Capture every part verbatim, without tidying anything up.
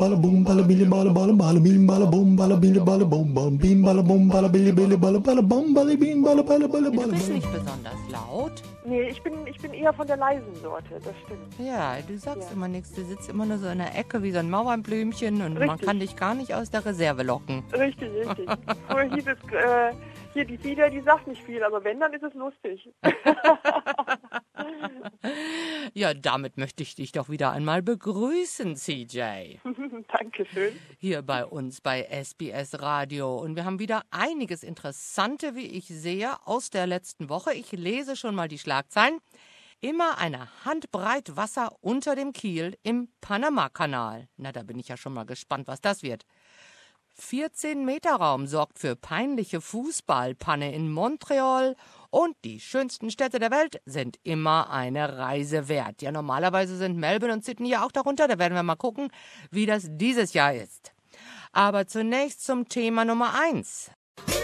balla boom balla billy balla balla balla bim balla boom balla billy balla boom bam bim balla boom balla billy billy balla balla bam balla bim balla balla balla balla. Du bist nicht besonders laut. Nee, ich bin, ich bin eher von der leisen Sorte, das stimmt. Ja, du sagst Ja. immer nichts. Du sitzt immer nur so in der Ecke wie so ein Mauernblümchen und man Richtig. kann dich gar nicht aus der Reserve locken. Richtig, richtig. Früher hieß es, äh, hier die Fieder, die sagt nicht viel, aber wenn, dann ist es lustig. Ja, damit möchte ich dich doch wieder einmal begrüßen, C J. Dankeschön. Hier bei uns bei S B S Radio. Und wir haben wieder einiges Interessante, wie ich sehe, aus der letzten Woche. Ich lese schon mal die Schlagzeilen. Immer eine Handbreit Wasser unter dem Kiel im Panama-Kanal. Na, da bin ich ja schon mal gespannt, was das wird. vierzehn Meter Raum sorgt für peinliche Fußballpanne in Montreal und die schönsten Städte der Welt sind immer eine Reise wert. Ja, normalerweise sind Melbourne und Sydney ja auch darunter. Da werden wir mal gucken, wie das dieses Jahr ist. Aber zunächst zum Thema Nummer eins.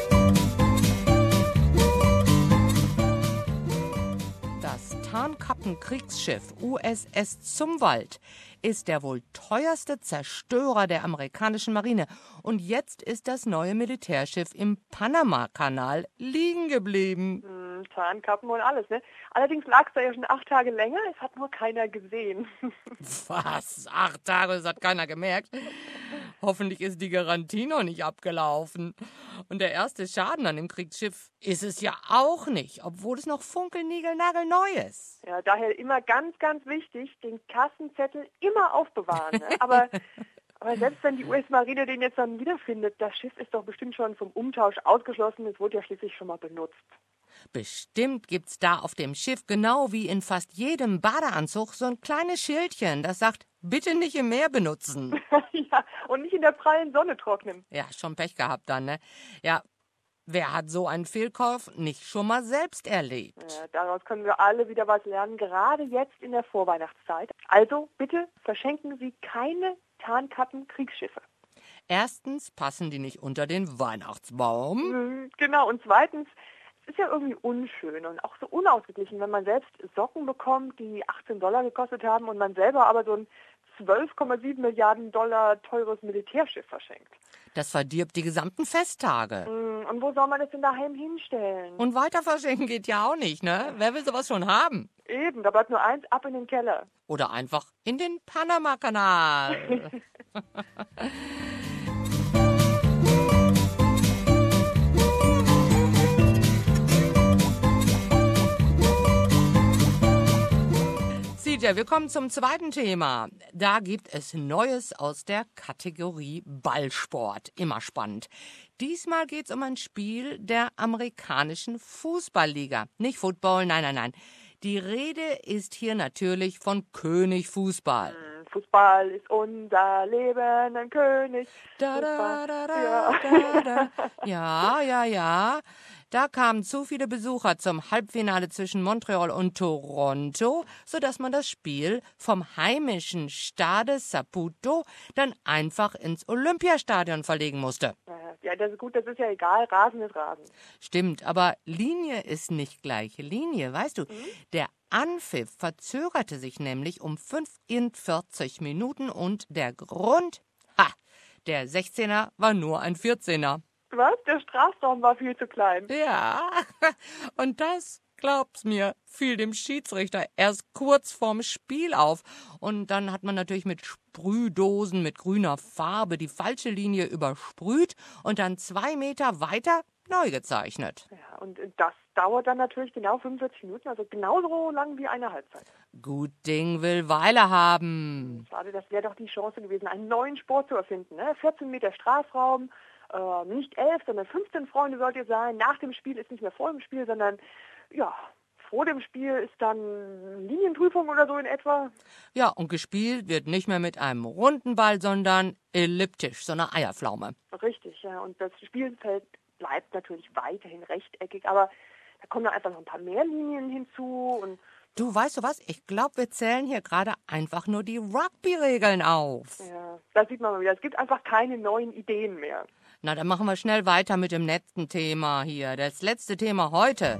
Das Tarnkappenkriegsschiff U S S Zumwalt ist der wohl teuerste Zerstörer der amerikanischen Marine. Und jetzt ist das neue Militärschiff im Panama-Kanal liegen geblieben. Hm, Zahnkappen und alles, ne? Allerdings lag es da ja schon acht Tage länger, es hat nur keiner gesehen. Was? Acht Tage, das hat keiner gemerkt. Hoffentlich ist die Garantie noch nicht abgelaufen. Und der erste Schaden an dem Kriegsschiff ist es ja auch nicht, obwohl es noch funkelnigelnagelneu ist. Ja, daher immer ganz, ganz wichtig, den Kassenzettel immer aufbewahren. Ne? Aber, aber selbst wenn die U S-Marine den jetzt dann wiederfindet, das Schiff ist doch bestimmt schon vom Umtausch ausgeschlossen. Es wurde ja schließlich schon mal benutzt. Bestimmt gibt's da auf dem Schiff, genau wie in fast jedem Badeanzug, so ein kleines Schildchen, das sagt, bitte nicht im Meer benutzen. Ja, und nicht in der prallen Sonne trocknen. Ja, schon Pech gehabt dann, ne? Ja, wer hat so einen Fehlkauf nicht schon mal selbst erlebt? Ja, daraus können wir alle wieder was lernen, gerade jetzt in der Vorweihnachtszeit. Also bitte verschenken Sie keine Tarnkappen-Kriegsschiffe. Erstens passen die nicht unter den Weihnachtsbaum. Mhm, genau, und zweitens, es ist ja irgendwie unschön und auch so unausgeglichen, wenn man selbst Socken bekommt, die achtzehn Dollar gekostet haben und man selber aber so ein zwölf Komma sieben Milliarden Dollar teures Militärschiff verschenkt. Das verdirbt die gesamten Festtage. Mhm, und wo soll man das denn daheim hinstellen? Und weiter verschenken geht ja auch nicht, ne? Wer will sowas schon haben? Eben, da bleibt nur eins, ab in den Keller. Oder einfach in den Panama-Kanal. C J, wir kommen zum zweiten Thema. Da gibt es Neues aus der Kategorie Ballsport. Immer spannend. Diesmal geht es um ein Spiel der amerikanischen Fußballliga. Nicht Football, nein, nein, nein. Die Rede ist hier natürlich von König Fußball. Fußball ist unser Leben, ein König. Da, da, da, da, Ja. da, da. Ja, ja, ja. Da kamen zu viele Besucher zum Halbfinale zwischen Montreal und Toronto, sodass man das Spiel vom heimischen Stade Saputo dann einfach ins Olympiastadion verlegen musste. Ja, das ist gut, das ist ja egal, Rasen ist Rasen. Stimmt, aber Linie ist nicht gleich Linie, weißt du? Der Anpfiff verzögerte sich nämlich um fünfundvierzig Minuten und der Grund, ha, der sechzehner war nur ein vierzehner. Was? Der Strafraum war viel zu klein. Ja, und das, glaub's mir, fiel dem Schiedsrichter erst kurz vorm Spiel auf. Und dann hat man natürlich mit Sprühdosen mit grüner Farbe die falsche Linie übersprüht und dann zwei Meter weiter neu gezeichnet. Ja, und das dauert dann natürlich genau fünfundvierzig Minuten, also genauso lang wie eine Halbzeit. Gut Ding will Weile haben. Schade, das wäre doch die Chance gewesen, einen neuen Sport zu erfinden. Ne? vierzehn Meter Strafraum, äh, nicht elf, sondern fünfzehn Freunde sollt ihr sein. Nach dem Spiel ist nicht mehr vor dem Spiel, sondern ja, vor dem Spiel ist dann Linienprüfung oder so in etwa. Ja, und gespielt wird nicht mehr mit einem runden Ball, sondern elliptisch, so eine Eierpflaume. Richtig, ja. Und das Spielfeld bleibt natürlich weiterhin rechteckig, aber da kommen dann einfach noch ein paar mehr Linien hinzu. Und Du, weißt du was? Ich glaube, wir zählen hier gerade einfach nur die Rugby-Regeln auf. ja, da sieht man mal wieder, es gibt einfach keine neuen Ideen mehr. Na, dann machen wir schnell weiter mit dem letzten Thema hier. Das letzte Thema heute.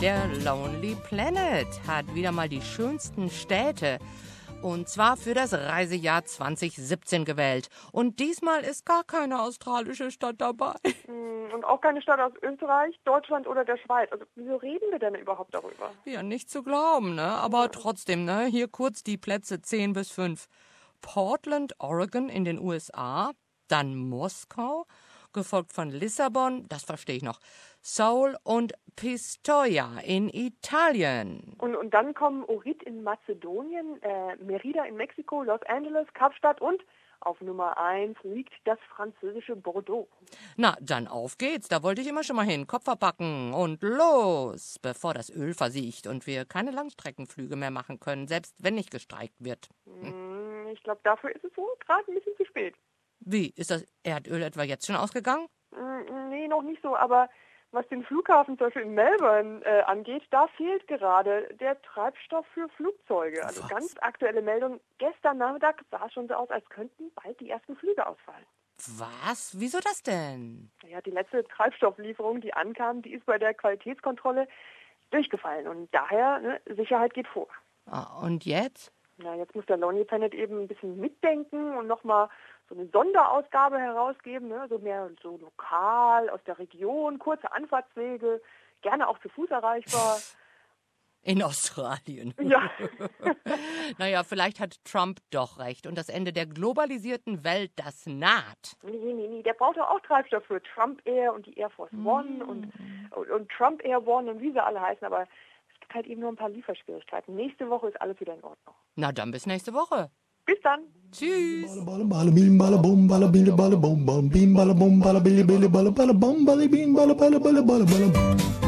Der Lonely Planet hat wieder mal die schönsten Städte und zwar für das Reisejahr zwanzig siebzehn gewählt. Und diesmal ist gar keine australische Stadt dabei. Und auch keine Stadt aus Österreich, Deutschland oder der Schweiz. Also wieso reden wir denn überhaupt darüber? Ja, nicht zu glauben, ne? Aber trotzdem, ne? Hier kurz die Plätze zehn bis fünf. Portland, Oregon in den U S A, dann Moskau, gefolgt von Lissabon, das verstehe ich noch, Seoul und Pistoia in Italien. Und, und dann kommen Ohrid in Mazedonien, äh, Merida in Mexiko, Los Angeles, Kapstadt und auf Nummer eins liegt das französische Bordeaux. Na, dann auf geht's, da wollte ich immer schon mal hin. Kopf verpacken und los, bevor das Öl versiegt und wir keine Langstreckenflüge mehr machen können, selbst wenn nicht gestreikt wird. Hm, ich glaube, dafür ist es wohl gerade ein bisschen zu spät. Wie, ist das Erdöl etwa jetzt schon ausgegangen? Hm, nee, noch nicht so, aber was den Flughafen zum Beispiel in Melbourne äh, angeht, da fehlt gerade der Treibstoff für Flugzeuge. Also Was? ganz aktuelle Meldung. Gestern Nachmittag sah es schon so aus, als könnten bald die ersten Flüge ausfallen. Was? Wieso das denn? Ja, die letzte Treibstofflieferung, die ankam, die ist bei der Qualitätskontrolle durchgefallen. Und daher, ne, Sicherheit geht vor. Ah, und jetzt? Na, jetzt muss der Lonely Planet eben ein bisschen mitdenken und nochmal so eine Sonderausgabe herausgeben, ne? So mehr so lokal, aus der Region, kurze Anfahrtswege, gerne auch zu Fuß erreichbar. In Australien. Ja. Naja, vielleicht hat Trump doch recht und das Ende der globalisierten Welt, das naht. Nee, nee, nee, der braucht doch auch Treibstoff für Trump Air und die Air Force One Mm. und, und, und Trump Air One und wie sie alle heißen, aber es gibt halt eben nur ein paar Lieferschwierigkeiten. Nächste Woche ist alles wieder in Ordnung. Na dann bis nächste Woche. Bis dann. Tschüss. Bala bala bim bala bom bala bili bala bom bom bim bala bom bala bili bili bala bala bom bala bim bala bala bala bala bala.